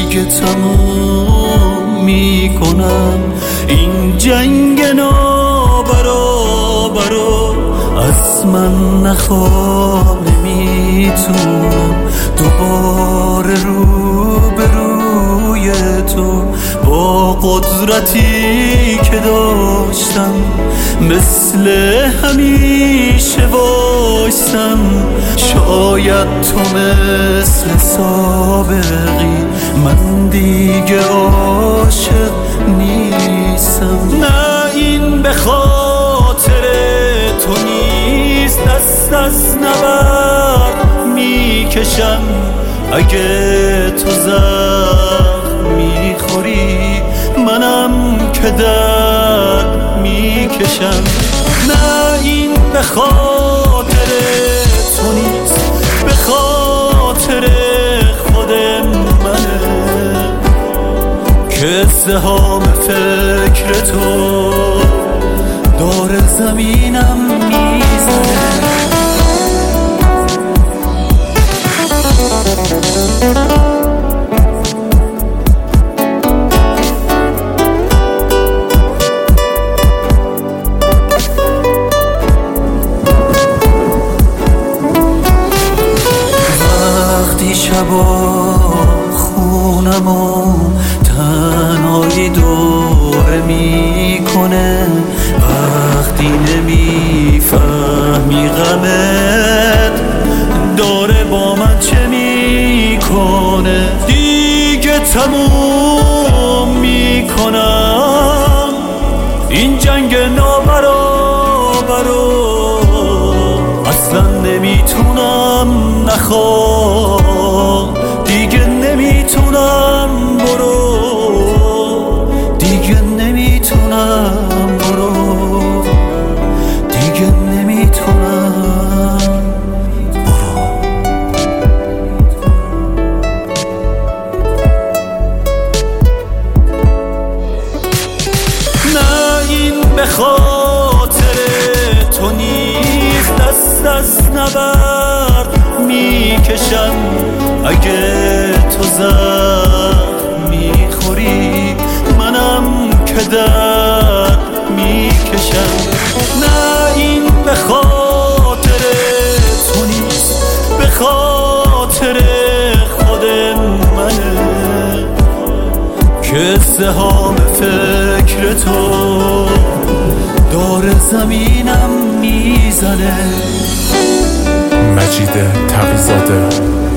دیگه تموم میکنم این جنگ نابرابرو. از من نخواه، نمیتونم دوباره روبروی تو با قدرتی که داشتم مثل همیشه وایسم. شاید تو مثل سابقی من دیگه عاشق نیستم. نه این به خاطر تو نیست، دست از نبرد میکشم. اگه تو زخم میخوری منم که درد میکشم. نه این به خاطر تو نیست، به خاطر خود منه که ازدحام فکر تو دور زمینم میزنه. وقتی شبا خونمو تنهایی دوره میکنه، وقتی نمیفهمی غمت داره با من چه میکنه. دیگه تموم میکنم این جنگ نابرابرو. اصلا نمیتونم نخواه، دیگه نمیتونم برو، دیگه نمیتونم برو، دیگه نمیتونم برو. نه این به خاطر تو نیست، دست از نبرد میکشم. اگه تو زخم میخوری منم که درد میکشم. نه این به خاطر تو نیست، به خاطر خود منه که ازدحام فکر تو دور زمینم میزنه. مجید تقی‌زاده